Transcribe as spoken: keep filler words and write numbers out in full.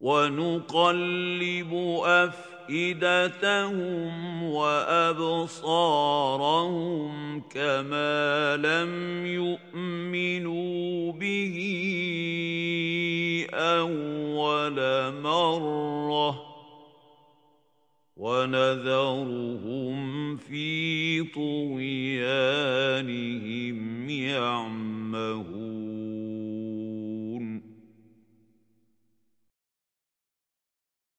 وَنُقَلِّبُ أَفْئِدَتَهُمْ وَأَبْصَارَهُمْ كَمَا لَمْ يُؤْمِنُوا بِهِ أَوَّلَ مَرَّةٍ وَنَذَرُهُمْ فِي طُغْيَانِهِمْ